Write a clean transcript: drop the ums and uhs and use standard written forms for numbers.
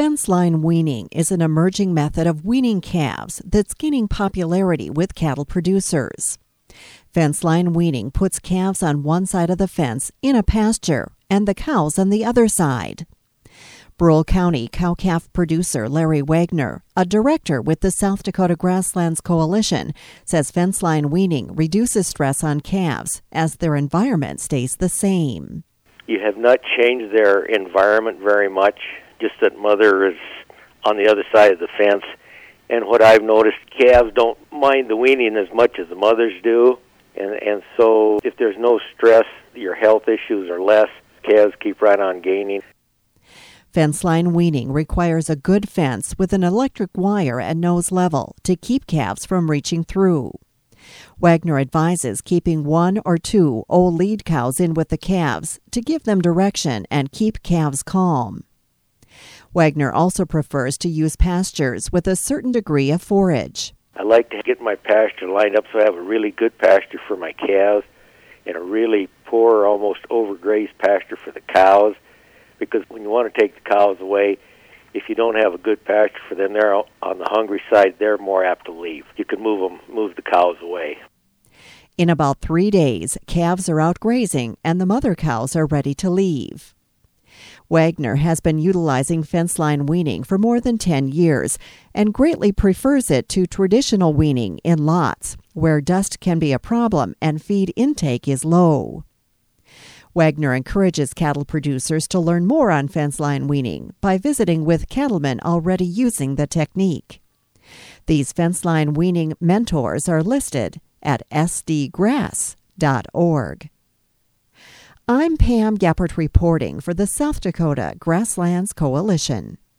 Fence line weaning is an emerging method of weaning calves that's gaining popularity with cattle producers. Fence line weaning puts calves on one side of the fence in a pasture and the cows on the other side. Brule County cow-calf producer Larry Wagner, a director with the South Dakota Grasslands Coalition, says fence line weaning reduces stress on calves as their environment stays the same. You have not changed their environment very much, just that mother is on the other side of the fence. And what I've noticed, calves don't mind the weaning as much as the mothers do. And so if there's no stress, your health issues are less. Calves keep right on gaining. Fence line weaning requires a good fence with an electric wire at nose level to keep calves from reaching through. Wagner advises keeping one or two old lead cows in with the calves to give them direction and keep calves calm. Wagner also prefers to use pastures with a certain degree of forage. I like to get my pasture lined up so I have a really good pasture for my calves and a really poor, almost overgrazed pasture for the cows, because when you want to take the cows away, if you don't have a good pasture for them, they're on the hungry side, they're more apt to leave. You can move the cows away. In about 3 days, calves are out grazing and the mother cows are ready to leave. Wagner has been utilizing fence line weaning for more than 10 years and greatly prefers it to traditional weaning in lots, where dust can be a problem and feed intake is low. Wagner encourages cattle producers to learn more on fence line weaning by visiting with cattlemen already using the technique. These fence line weaning mentors are listed at sdgrass.org. I'm Pam Geppert reporting for the South Dakota Grasslands Coalition.